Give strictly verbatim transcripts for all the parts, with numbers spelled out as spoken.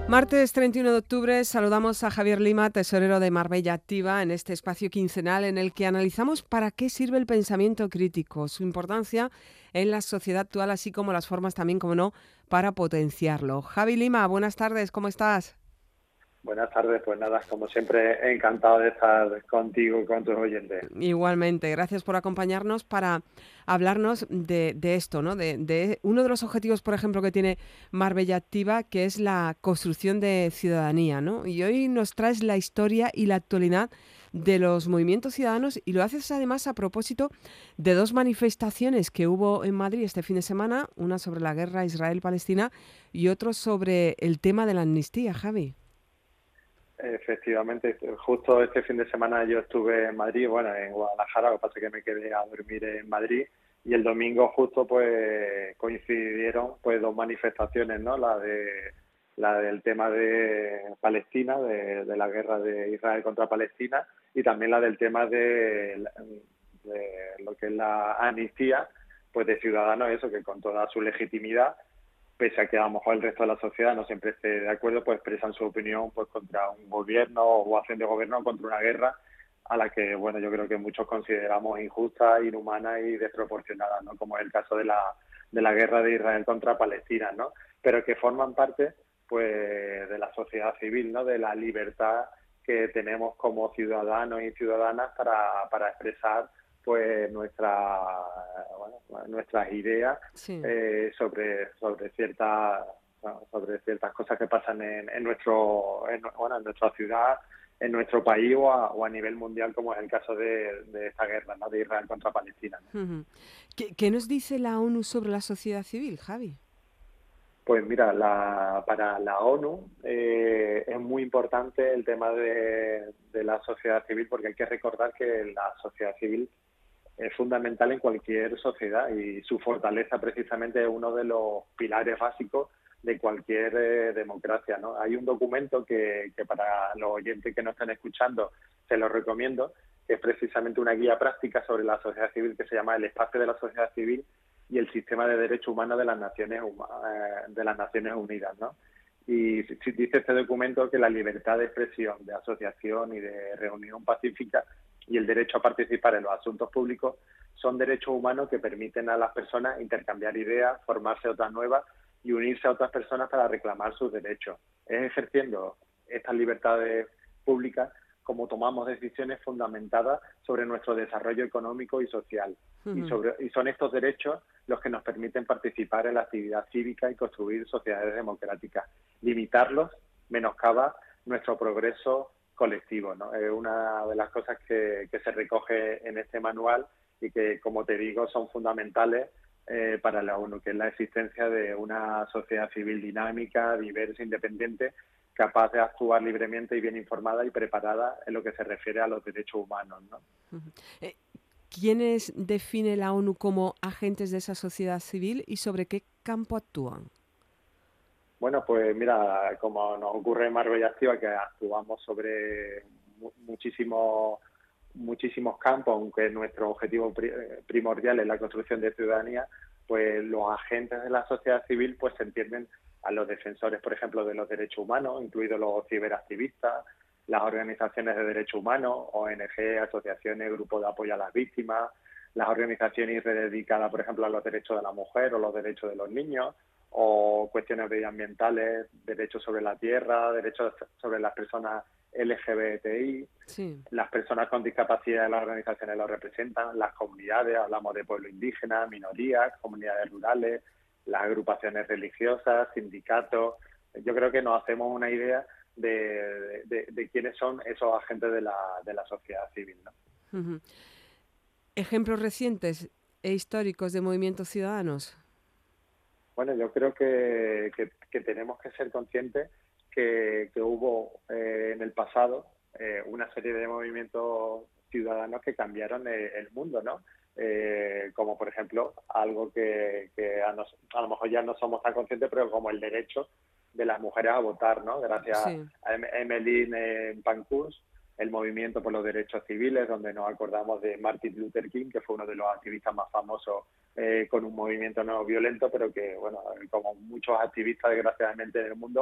Martes treinta y uno de octubre saludamos a Javier Lima, tesorero de Marbella Activa, en este espacio quincenal en el que analizamos para qué sirve el pensamiento crítico, su importancia en la sociedad actual, así como las formas también, como no, para potenciarlo. Javi Lima, buenas tardes, ¿cómo estás? Buenas tardes, pues nada, como siempre, encantado de estar contigo y con tus oyentes. Igualmente, gracias por acompañarnos para hablarnos de, de esto, ¿no? De, de uno de los objetivos, por ejemplo, que tiene Marbella Activa, que es la construcción de ciudadanía, ¿no? Y hoy nos traes la historia y la actualidad de los movimientos ciudadanos y lo haces además a propósito de dos manifestaciones que hubo en Madrid este fin de semana, una sobre la guerra Israel-Palestina y otro sobre el tema de la amnistía, Javi. Efectivamente, justo este fin de semana yo estuve en Madrid, bueno, en Guadalajara, lo que pasa es que me quedé a dormir en Madrid y el domingo justo pues coincidieron pues dos manifestaciones, ¿no? La de la del tema de Palestina, de, de la guerra de Israel contra Palestina y también la del tema de, de lo que es la amnistía, pues de ciudadanos, eso que con toda su legitimidad, pese a que a lo mejor el resto de la sociedad no siempre esté de acuerdo, pues expresan su opinión pues contra un gobierno o acción de gobierno contra una guerra a la que, bueno, yo creo que muchos consideramos injusta, inhumana y desproporcionada, ¿no? Como es el caso de la, de la guerra de Israel contra Palestina, ¿no? Pero que forman parte, pues, de la sociedad civil, ¿no? De la libertad que tenemos como ciudadanos y ciudadanas para, para expresar pues nuestra, bueno, nuestras ideas Sí. eh, sobre sobre ciertas sobre ciertas cosas que pasan en, en nuestro en, bueno, en nuestra ciudad, en nuestro país o a, o a nivel mundial, como es el caso de, de esta guerra, ¿no? De Israel contra Palestina, ¿no? Ujú. ¿Qué, qué nos dice la ONU sobre la sociedad civil, Javi? Pues mira, la, para la ONU eh, es muy importante el tema de, de la sociedad civil, porque hay que recordar que la sociedad civil es fundamental en cualquier sociedad y su fortaleza precisamente es uno de los pilares básicos de cualquier eh, democracia, ¿no? Hay un documento que, que para los oyentes que nos están escuchando se los recomiendo, que es precisamente una guía práctica sobre la sociedad civil que se llama El espacio de la sociedad civil y el sistema de derechos humanos de las Naciones, eh, de las Naciones Unidas, ¿no? Y si dice este documento que la libertad de expresión, de asociación y de reunión pacífica y el derecho a participar en los asuntos públicos son derechos humanos que permiten a las personas intercambiar ideas, formarse otras nuevas y unirse a otras personas para reclamar sus derechos. Es ejerciendo estas libertades públicas como tomamos decisiones fundamentadas sobre nuestro desarrollo económico y social. Y, Ujú. sobre, y son estos derechos los que nos permiten participar en la actividad cívica y construir sociedades democráticas. Limitarlos menoscaba nuestro progreso colectivo, ¿no? Es una de las cosas que, que se recoge en este manual y que, como te digo, son fundamentales eh, para la ONU, que es la existencia de una sociedad civil dinámica, diversa, independiente, capaz de actuar libremente y bien informada y preparada en lo que se refiere a los derechos humanos, ¿no? Ujú. Eh, ¿Quiénes define la ONU como agentes de esa sociedad civil y sobre qué campo actúan? Bueno, pues mira, como nos ocurre en Marbella Activa, que actuamos sobre mu muchísimos muchísimos campos, aunque nuestro objetivo pri primordial es la construcción de ciudadanía, pues los agentes de la sociedad civil pues se entienden a los defensores, por ejemplo, de los derechos humanos, incluidos los ciberactivistas, las organizaciones de derechos humanos, O N G, asociaciones, grupos de apoyo a las víctimas, las organizaciones y redes dedicadas, por ejemplo, a los derechos de la mujer o los derechos de los niños, o cuestiones medioambientales, derechos sobre la tierra, derechos sobre las personas L G B T I, Sí. las personas con discapacidad, las organizaciones lo representan, las comunidades, hablamos de pueblos indígenas, minorías, comunidades rurales, las agrupaciones religiosas, sindicatos. Yo creo que nos hacemos una idea de, de, de quiénes son esos agentes de la, de la sociedad civil, ¿no? Ujú. Ejemplos recientes e históricos de movimientos ciudadanos. Bueno, yo creo que, que, que tenemos que ser conscientes que, que hubo eh, en el pasado eh, una serie de movimientos ciudadanos que cambiaron el, el mundo, ¿no? Eh, como por ejemplo algo que, que a, nos, a lo mejor ya no somos tan conscientes, pero como el derecho de las mujeres a votar, ¿no? Gracias Sí. a em- Emmeline Pankhurst, el movimiento por los derechos civiles, donde nos acordamos de Martin Luther King, que fue uno de los activistas más famosos eh, con un movimiento no violento, pero que, bueno, como muchos activistas, desgraciadamente, en el mundo,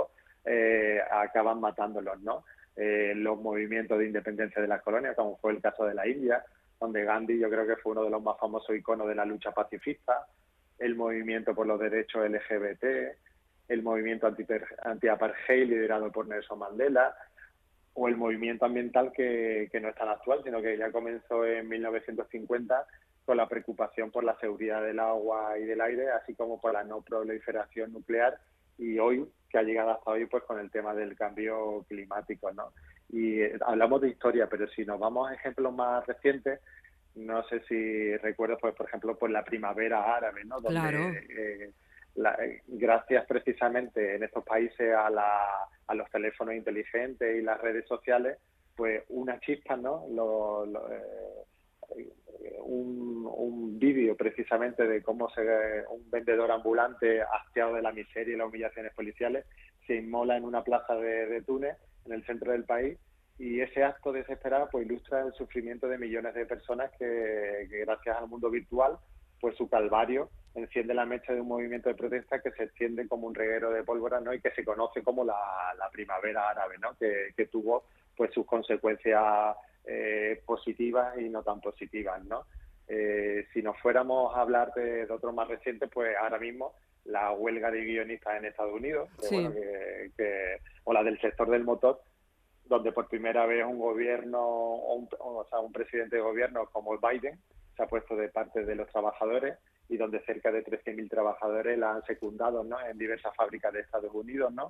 eh, acaban matándolos, ¿no? Eh, los movimientos de independencia de las colonias, como fue el caso de la India, donde Gandhi yo creo que fue uno de los más famosos iconos de la lucha pacifista, el movimiento por los derechos L G B T, el movimiento anti-apartheid liderado por Nelson Mandela, o el movimiento ambiental que, que no es tan actual, sino que ya comenzó en mil novecientos cincuenta con la preocupación por la seguridad del agua y del aire, así como por la no proliferación nuclear, y hoy, que ha llegado hasta hoy, pues con el tema del cambio climático, ¿no? Y eh, hablamos de historia, pero si nos vamos a ejemplos más recientes, no sé si recuerdas, pues, por ejemplo, pues la primavera árabe, ¿no? Donde, Claro. eh, la, eh, gracias precisamente en estos países a, la, a los teléfonos inteligentes y las redes sociales, pues una chispa, ¿no? Lo, lo, eh, un, un vídeo precisamente de cómo se un vendedor ambulante hastiado de la miseria y las humillaciones policiales se inmola en una plaza de, de Túnez, en el centro del país, y ese acto desesperado pues ilustra el sufrimiento de millones de personas que, que gracias al mundo virtual, pues su calvario enciende la mecha de un movimiento de protesta que se extiende como un reguero de pólvora, ¿no? Y que se conoce como la, la primavera árabe, ¿no? Que, que tuvo pues sus consecuencias eh, positivas y no tan positivas, ¿no? Eh, si nos fuéramos a hablar de, de otro más reciente, pues ahora mismo la huelga de guionistas en Estados Unidos, que, Sí. bueno, que, que, o la del sector del motor, donde por primera vez un gobierno, o, un, o sea, un presidente de gobierno como Biden se ha puesto de parte de los trabajadores, y donde cerca de trece mil trabajadores la han secundado, ¿no? En diversas fábricas de Estados Unidos, ¿no?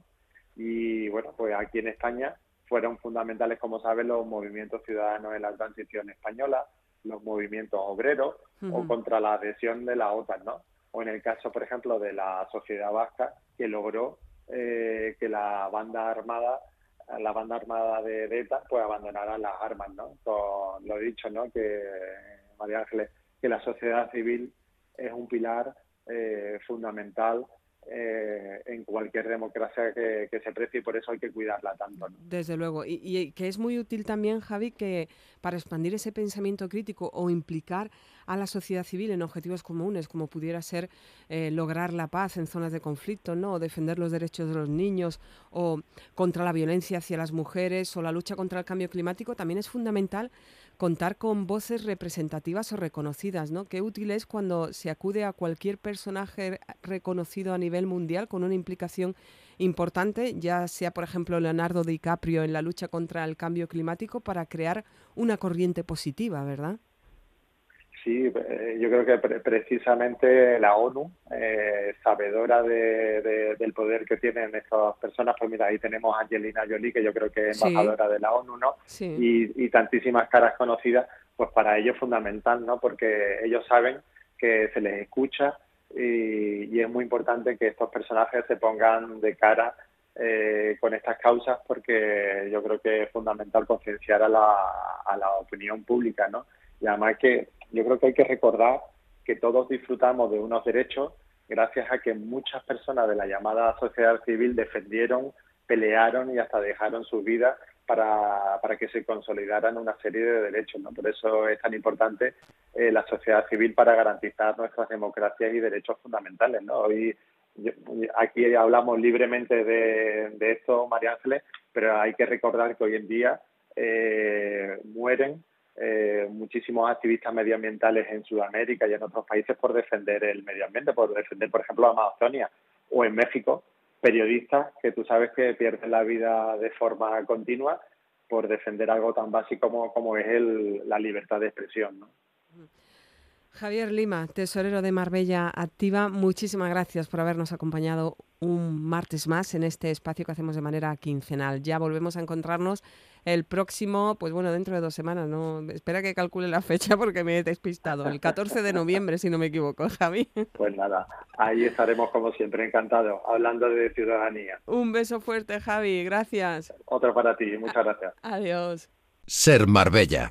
Y bueno, pues aquí en España fueron fundamentales, como saben, los movimientos ciudadanos en la transición española, los movimientos obreros, uh-huh. o contra la adhesión de la OTAN, ¿no? O en el caso, por ejemplo, de la sociedad vasca, que logró eh, que la banda armada la banda armada de, de ETA pues abandonara las armas, ¿no? Con lo dicho, ¿no? Que María Ángeles, que la sociedad civil es un pilar eh, fundamental eh, en cualquier democracia que, que se precie, y por eso hay que cuidarla tanto, ¿no? Desde luego, y, y que es muy útil también, Javi, que para expandir ese pensamiento crítico o implicar a la sociedad civil en objetivos comunes, como pudiera ser eh, lograr la paz en zonas de conflicto, ¿no? O defender los derechos de los niños, o contra la violencia hacia las mujeres, o la lucha contra el cambio climático, también es fundamental contar con voces representativas o reconocidas, ¿no? Qué útil es cuando se acude a cualquier personaje reconocido a nivel mundial con una implicación importante, ya sea, por ejemplo, Leonardo DiCaprio en la lucha contra el cambio climático, para crear una corriente positiva, ¿verdad? Sí, eh, yo creo que pre- precisamente la ONU, eh, sabedora de, de, del poder que tienen estas personas, pues mira, ahí tenemos a Angelina Jolie, que yo creo que es embajadora sí. de la ONU, ¿no? Sí. Y, y tantísimas caras conocidas, pues para ellos es fundamental, ¿no? Porque ellos saben que se les escucha, y, y es muy importante que estos personajes se pongan de cara eh, con estas causas, porque yo creo que es fundamental concienciar a la, a la opinión pública, ¿no? Y además que yo creo que hay que recordar que todos disfrutamos de unos derechos gracias a que muchas personas de la llamada sociedad civil defendieron, pelearon y hasta dejaron sus vidas para, para que se consolidaran una serie de derechos, ¿no? Por eso es tan importante eh, la sociedad civil para garantizar nuestras democracias y derechos fundamentales, ¿no? Hoy yo, aquí hablamos libremente de, de esto, María Ángeles, pero hay que recordar que hoy en día eh, mueren Eh, muchísimos activistas medioambientales en Sudamérica y en otros países por defender el medio ambiente, por defender, por ejemplo, la Amazonia, o en México, periodistas que tú sabes que pierden la vida de forma continua por defender algo tan básico como, como es el, la libertad de expresión, ¿no? Javier Lima, tesorero de Marbella Activa, muchísimas gracias por habernos acompañado un martes más en este espacio que hacemos de manera quincenal. Ya volvemos a encontrarnos el próximo, pues bueno, dentro de dos semanas, ¿no? Espera que calcule la fecha porque me he despistado. El catorce de noviembre, si no me equivoco, Javi. Pues nada, ahí estaremos como siempre, encantados, hablando de ciudadanía. Un beso fuerte, Javi, gracias. Otro para ti, muchas gracias. Adiós. Ser Marbella.